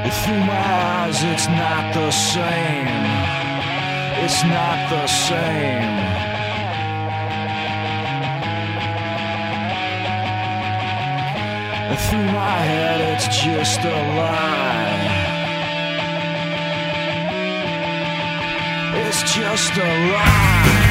Through my eyes, it's not the same. It's not the same. Through my head, it's just a lie. It's just a lie.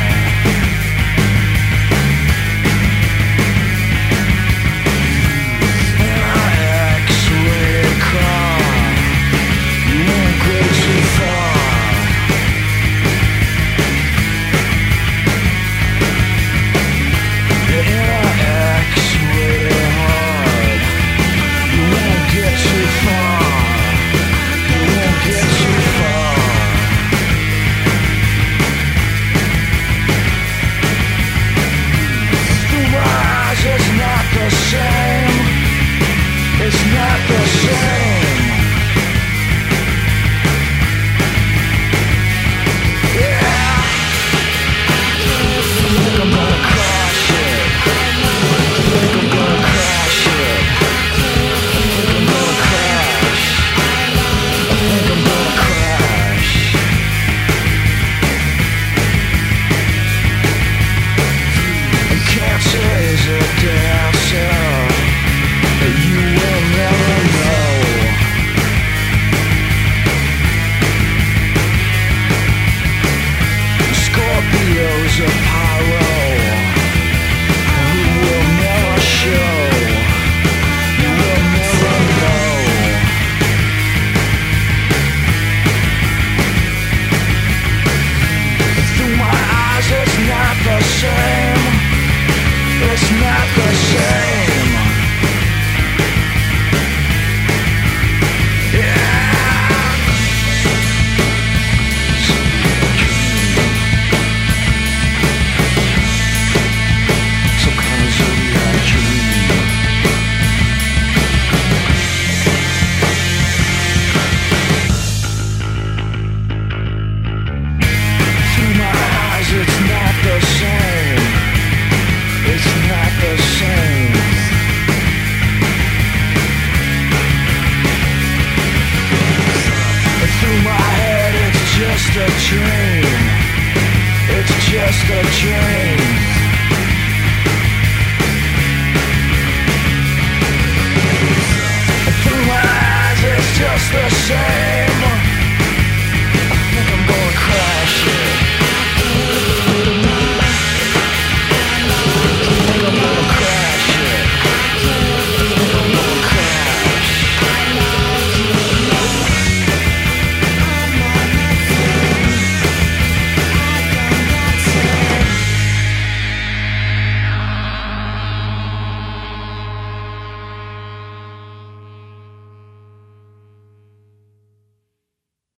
It's not the same. Yeah. Think I'm gonna crash it. Think I'm gonna crash it. Think I'm gonna crash. I think I'm gonna crash. And cancer is a dancer. You will never know. Scorpio's a pyro who will never show. You will never know. Through my eyes, it's not the same. It's not the